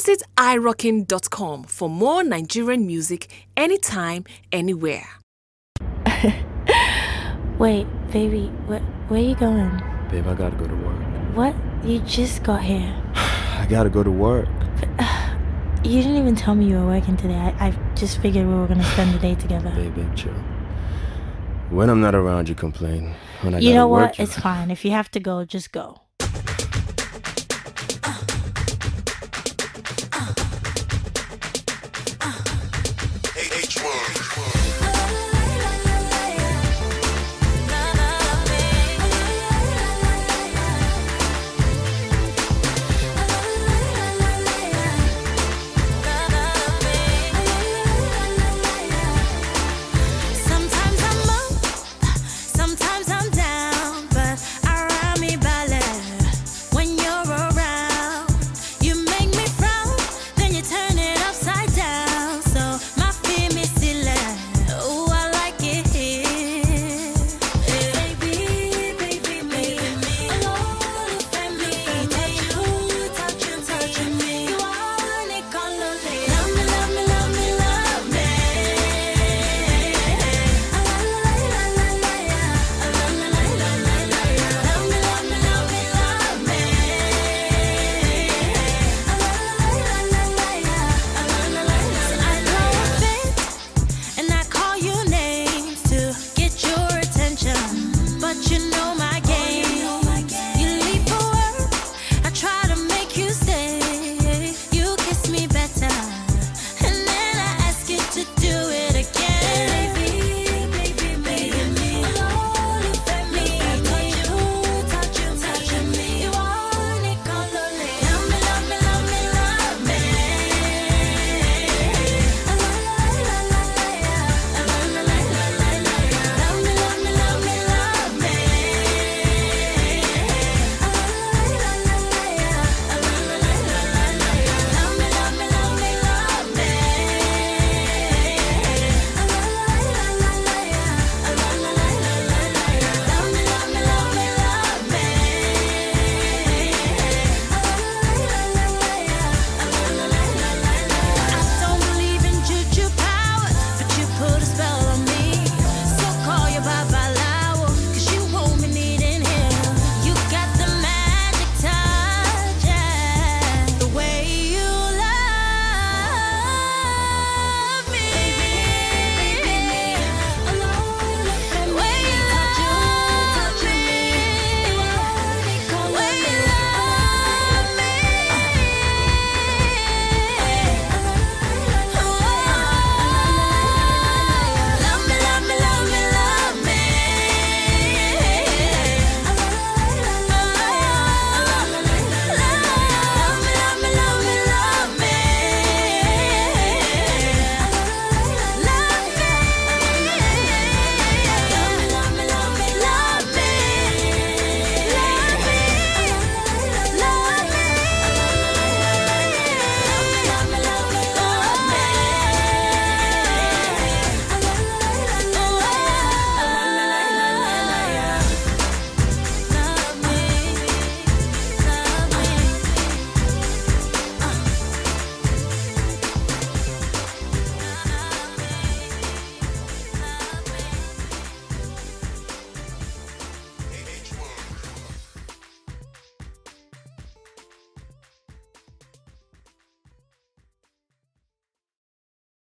Visit irockin.com for more Nigerian music anytime, anywhere. Wait, baby, where are you going? Babe, I gotta go to work. What? You just got here. I gotta go to work. But, you didn't even tell me you were working today. I just figured we were gonna spend the day together. Babe, chill. When I'm not around, you complain. When I you know gotta what? work, It's fine. If you have to go, just go.